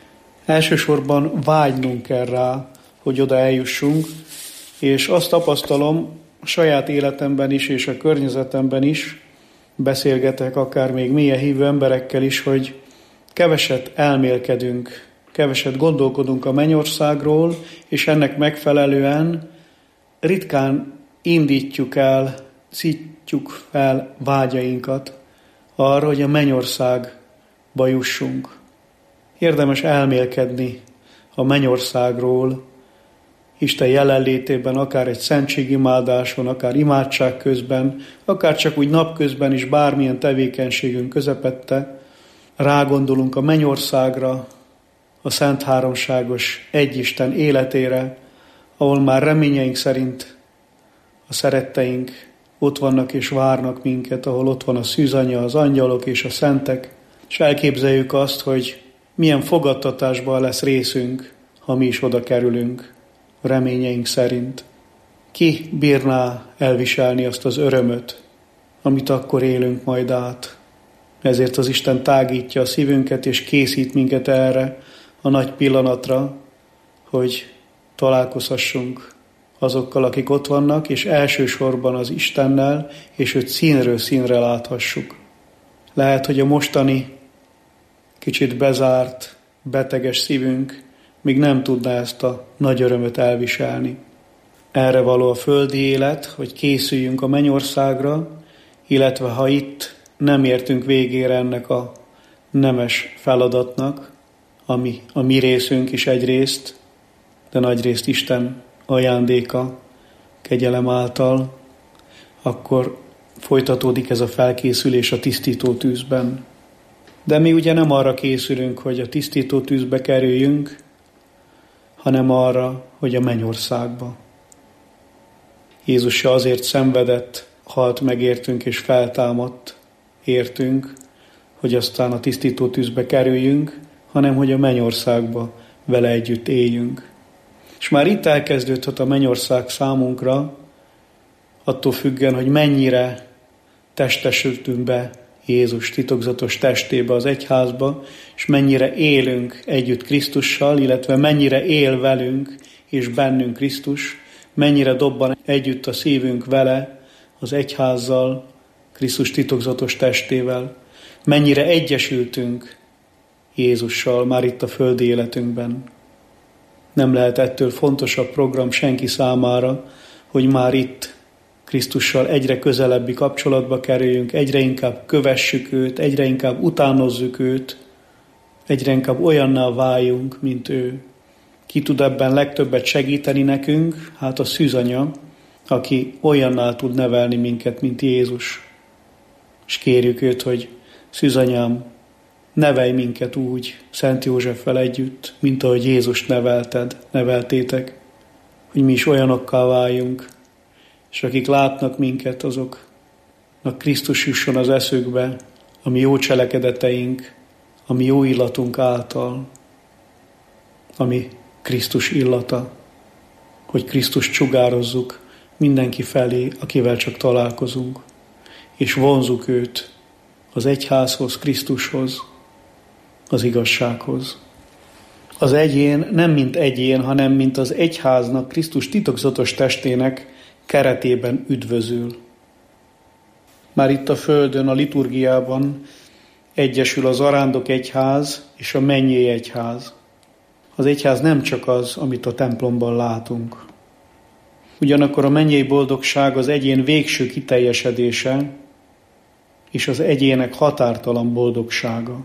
Elsősorban vágynunk kell rá, hogy oda eljussunk, és azt tapasztalom a saját életemben is, és a környezetemben is, beszélgetek akár még mélyen hívő emberekkel is, hogy keveset elmélkedünk, keveset gondolkodunk a mennyországról, és ennek megfelelően ritkán indítjuk el, szítjuk fel vágyainkat arra, hogy a mennyországba jussunk. Érdemes elmélkedni a mennyországról, Isten jelenlétében, akár egy szentségimádáson, akár imádság közben, akár csak úgy napközben is bármilyen tevékenységünk közepette, rágondolunk a mennyországra, a Szent Háromságos Egyisten életére, ahol már reményeink szerint a szeretteink ott vannak és várnak minket, ahol ott van a szűzanya, az angyalok és a szentek, és elképzeljük azt, hogy milyen fogadtatásban lesz részünk, ha mi is oda kerülünk, reményeink szerint. Ki bírná elviselni azt az örömöt, amit akkor élünk majd át? Ezért az Isten tágítja a szívünket, és készít minket erre a nagy pillanatra, hogy találkozhassunk azokkal, akik ott vannak, és elsősorban az Istennel, és őt színről színre láthassuk. Lehet, hogy a mostani kicsit bezárt, beteges szívünk még nem tudná ezt a nagy örömöt elviselni. Erre való a földi élet, hogy készüljünk a mennyországra, illetve ha itt nem értünk végére ennek a nemes feladatnak, ami a mi részünk is egyrészt, de nagyrészt Isten ajándéka, kegyelem által, akkor folytatódik ez a felkészülés a tisztító tűzben. De mi ugye nem arra készülünk, hogy a tisztító tűzbe kerüljünk, hanem arra, hogy a mennyországba. Jézus se azért szenvedett, halt meg értünk és feltámadt értünk, hogy aztán a tisztító tűzbe kerüljünk, hanem hogy a mennyországba vele együtt éljünk. És már itt elkezdődhet a mennyország számunkra, attól függően, hogy mennyire testesültünk be Jézus titokzatos testébe, az egyházba, és mennyire élünk együtt Krisztussal, illetve mennyire él velünk és bennünk Krisztus, mennyire dobban együtt a szívünk vele, az egyházzal, Krisztus titokzatos testével, mennyire egyesültünk Jézussal már itt a földi életünkben. Nem lehet ettől fontosabb program senki számára, hogy már itt Krisztussal egyre közelebbi kapcsolatba kerüljünk, egyre inkább kövessük őt, egyre inkább utánozzuk őt, egyre inkább olyanná váljunk, mint ő. Ki tud ebben legtöbbet segíteni nekünk? Hát a szűzanya, aki olyanná tud nevelni minket, mint Jézus. És kérjük őt, hogy szűzanyám, nevelj minket úgy, Szent Józseffel együtt, mint ahogy Jézust nevelted, neveltétek, hogy mi is olyanokká váljunk, és akik látnak minket, azoknak Krisztus jusson az eszükbe, a mi jó cselekedeteink, a mi jó illatunk által, ami Krisztus illata. hogy Krisztust sugározzuk mindenki felé, akivel csak találkozunk, és vonzuk őt az egyházhoz, Krisztushoz, az igazsághoz. Az egyén nem mint egyén, hanem mint az egyháznak, Krisztus titokzatos testének keretében üdvözül. Már itt a földön, a liturgiában egyesül az arándok egyház és a mennyei egyház. Az egyház nem csak az, amit a templomban látunk. Ugyanakkor a mennyei boldogság az egyén végső kiteljesedése, és az egyének határtalan boldogsága.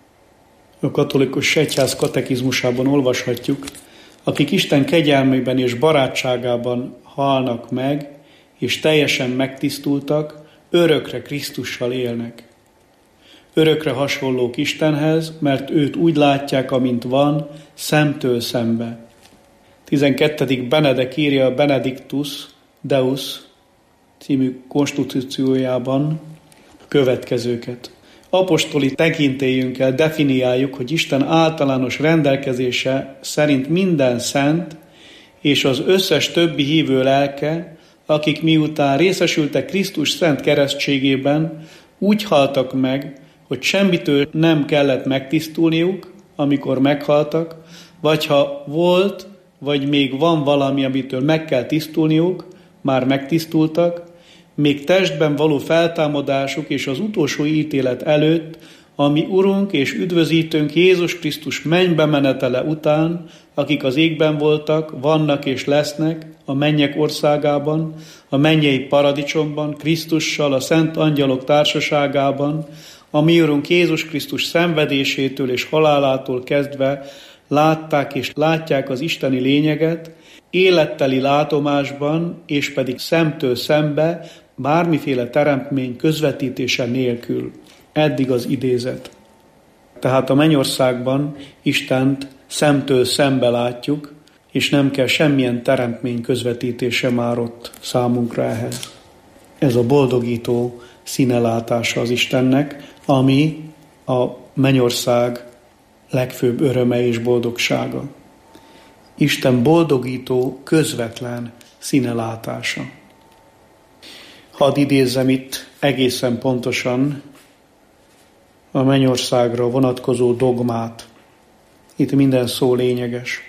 A katolikus egyház katekizmusában olvashatjuk, akik Isten kegyelmében és barátságában halnak meg, és teljesen megtisztultak, örökre Krisztussal élnek. Örökre hasonlók Istenhez, mert őt úgy látják, amint van, szemtől szembe. tizenkettedik Benedek írja a Benedictus Deus című konstitúciójában következőket. Apostoli tekintélyünkkel definiáljuk, hogy Isten általános rendelkezése szerint minden szent és az összes többi hívő lelke, akik miután részesültek Krisztus szent keresztségében, úgy haltak meg, hogy semmitől nem kellett megtisztulniuk, amikor meghaltak, vagy ha volt, vagy még van valami, amitől meg kell tisztulniuk, már megtisztultak, még testben való feltámadásuk és az utolsó ítélet előtt, ami Urunk és Üdvözítőnk Jézus Krisztus mennybe menetele után, akik az égben voltak, vannak és lesznek a mennyek országában, a mennyei paradicsomban, Krisztussal, a szent angyalok társaságában, a mi Urunk Jézus Krisztus szenvedésétől és halálától kezdve látták és látják az isteni lényeget, életteli látomásban, és pedig szemtől szembe, bármiféle teremtmény közvetítése nélkül. Eddig az idézet. Tehát a mennyországban Istent szemtől szembe látjuk, és nem kell semmilyen teremtmény közvetítése már ott számunkra ehhez. Ez a boldogító színelátása az Istennek, ami a mennyország legfőbb öröme és boldogsága. Isten boldogító, közvetlen színelátása. Hadd idézzem itt egészen pontosan a mennyországra vonatkozó dogmát. Itt minden szó lényeges.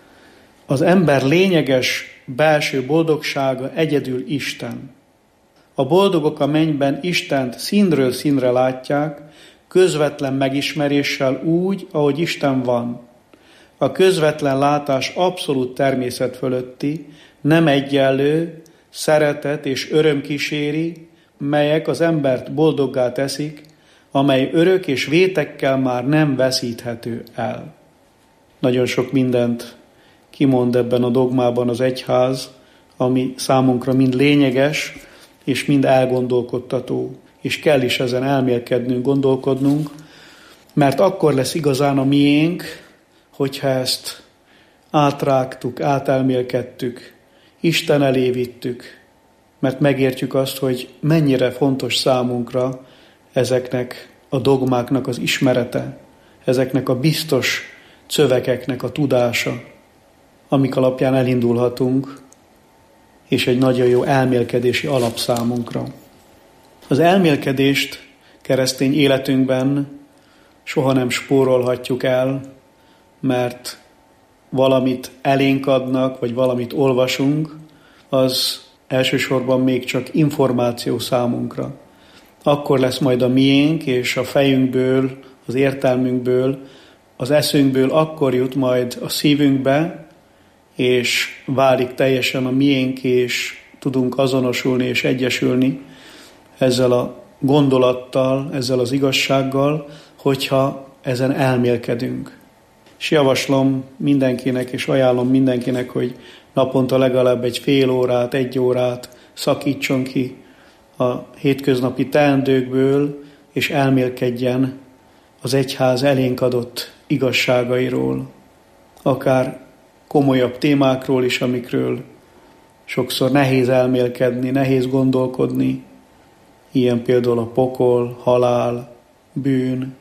Az ember lényeges belső boldogsága egyedül Isten. A boldogok a mennyben Istent színről színre látják, közvetlen megismeréssel úgy, ahogy Isten van. A közvetlen látás abszolút természet fölötti, nem egyenlő, szeretet és öröm kíséri, melyek az embert boldoggá teszik, amely örök és vétekkel már nem veszíthető el. Nagyon sok mindent kimond ebben a dogmában az egyház, ami számunkra mind lényeges, és mind elgondolkodtató, és kell is ezen elmélkednünk, gondolkodnunk, mert akkor lesz igazán a miénk, hogyha ezt átrágtuk, átelmélkedtük, Isten elé vittük, mert megértjük azt, hogy mennyire fontos számunkra ezeknek a dogmáknak az ismerete, ezeknek a biztos szövegeknek a tudása, amik alapján elindulhatunk, és egy nagyon jó elmélkedési alap számunkra. Az elmélkedést keresztény életünkben soha nem spórolhatjuk el, mert valamit elénk adnak, vagy valamit olvasunk, az elsősorban még csak információ számunkra. Akkor lesz majd a miénk, és a fejünkből, az értelmünkből, az eszünkből akkor jut majd a szívünkbe, és válik teljesen a miénk, és tudunk azonosulni és egyesülni ezzel a gondolattal, ezzel az igazsággal, hogyha ezen elmélkedünk. És javaslom mindenkinek, és ajánlom mindenkinek, hogy naponta legalább egy fél órát, egy órát szakítson ki a hétköznapi teendőkből, és elmélkedjen az egyház elénk adott igazságairól, akár komolyabb témákról is, amikről sokszor nehéz elmélkedni, nehéz gondolkodni, ilyen például a pokol, halál, bűn,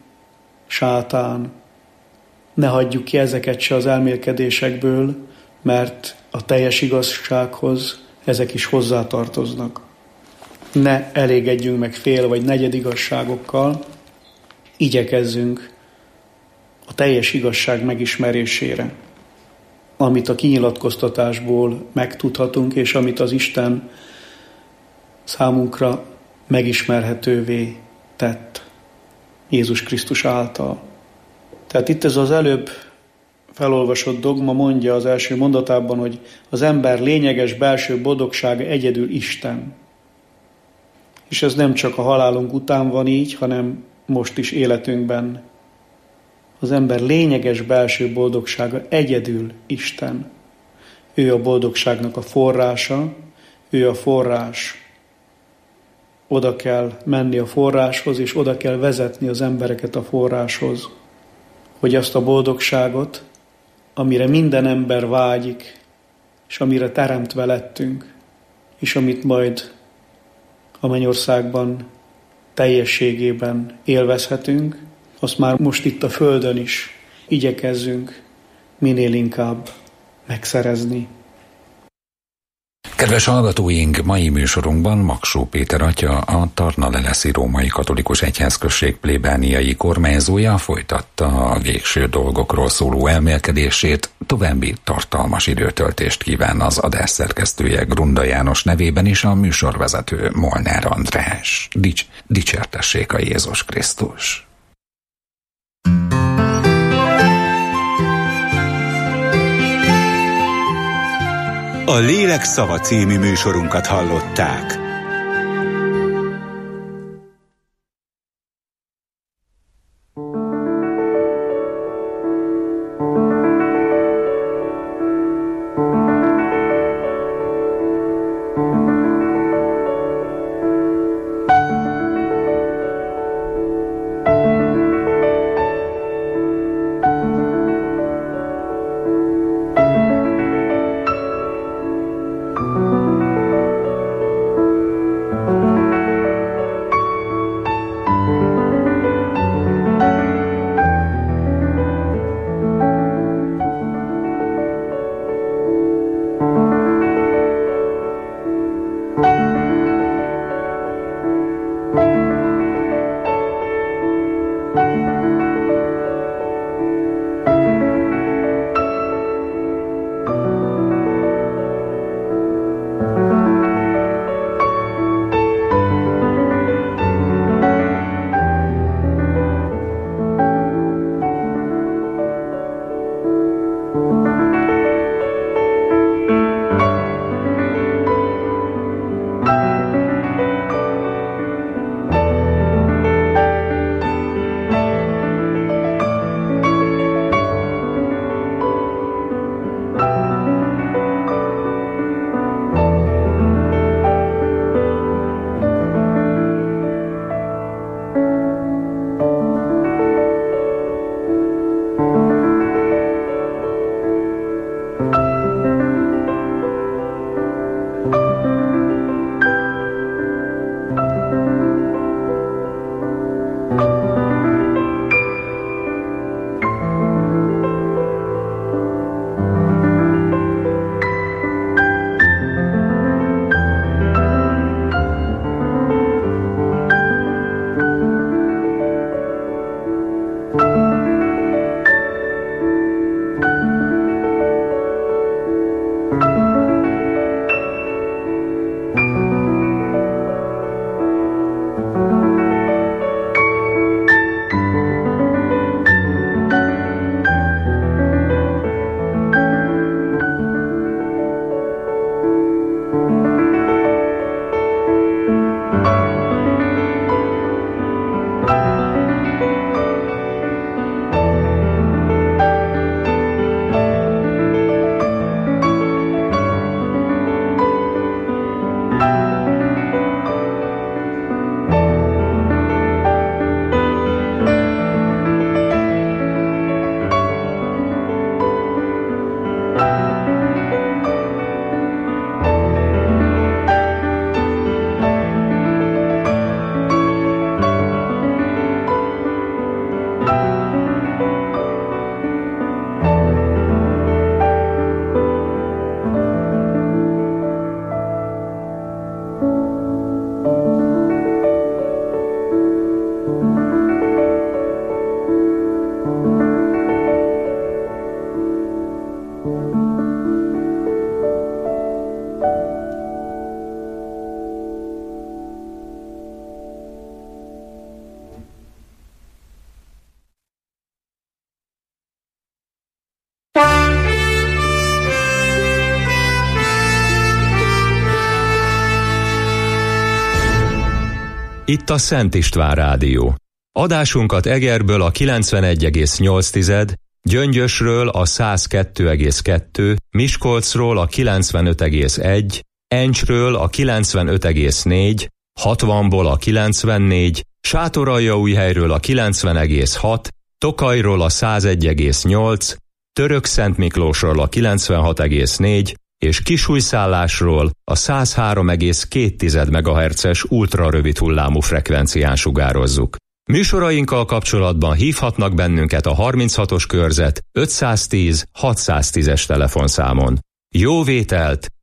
sátán. Ne hagyjuk ki ezeket se az elmélkedésekből, mert a teljes igazsághoz ezek is hozzátartoznak. Ne elégedjünk meg fél vagy negyed igazságokkal, igyekezzünk a teljes igazság megismerésére, amit a kinyilatkoztatásból megtudhatunk, és amit az Isten számunkra megismerhetővé tett Jézus Krisztus által. Tehát itt ez az előbb felolvasott dogma mondja az első mondatában, hogy az ember lényeges belső boldogsága egyedül Isten. És ez nem csak a halálunk után van így, hanem most is életünkben. Az ember lényeges belső boldogsága egyedül Isten. Ő a boldogságnak a forrása, ő a forrás. Oda kell menni a forráshoz, és oda kell vezetni az embereket a forráshoz, hogy azt a boldogságot, amire minden ember vágyik, és amire teremtve lettünk, és amit majd a mennyországban teljességében élvezhetünk, azt már most itt a földön is igyekezzünk minél inkább megszerezni. Kedves hallgatóink, mai műsorunkban Maksó Péter atya, a Tarnaleleszi Római Katolikus Egyházközség plébániai kormányzója folytatta a végső dolgokról szóló elmélkedését, további tartalmas időtöltést kíván az adás szerkesztője Grunda János nevében is a műsorvezető Molnár András. Dics, dicsértessék a Jézus Krisztus! A Lélek szava című műsorunkat hallották. Itt a Szent István Rádió. Adásunkat Egerből a kilencvenegy egész nyolc, Gyöngyösről a száz kettő egész kettő, Miskolcról a kilencvenöt egész egy, Encsről a kilencvenöt egész négy, hatvanból a kilencvennégy, Sátoraljaújhelyről a kilencven egész hat, Tokajról a száz egy egész nyolc, Törökszentmiklósról a kilencvenhat egész négy, és Kisújszállásról a száz három egész két megahertzes ultrarövid hullámú frekvencián sugározzuk. Műsorainkkal kapcsolatban hívhatnak bennünket a harminchatos körzet ötszáztíz hatszáztízes telefonszámon. Jó vételt